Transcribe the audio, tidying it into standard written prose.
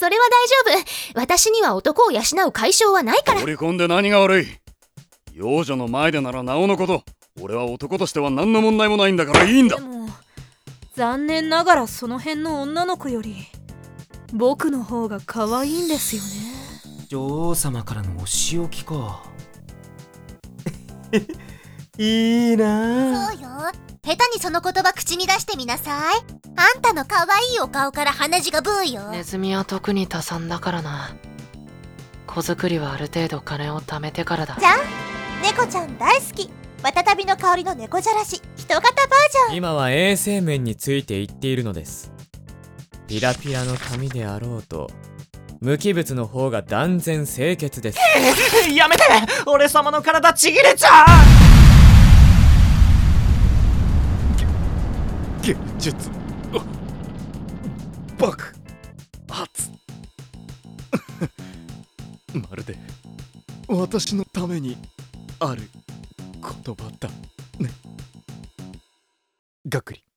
それは大丈夫。私には男を養う解消はないから。 放り込んで何が悪い。幼女の前でならなおのこと、俺は男としては何の問題もないんだからいいんだ。 でも残念ながらその辺の女の子より僕の方が可愛いんですよね。 女王様からのお仕置きか。いいな。 そうよ。下手にその言葉口に出してみなさい。あんたの可愛いお顔から鼻血がブーよ。 ネズミは特に多産だからな。子作りはある程度金を貯めてからだ。 じゃん、猫ちゃん大好き。わたたびの香りの猫じゃらし人型バージョン。 今は衛生面について言っているのです。ピラピラの髪であろうと無機物の方が断然清潔です。 やめて、俺様の体ちぎれちゃう。 現実爆発まるで私のためにある言葉だね。がっくり。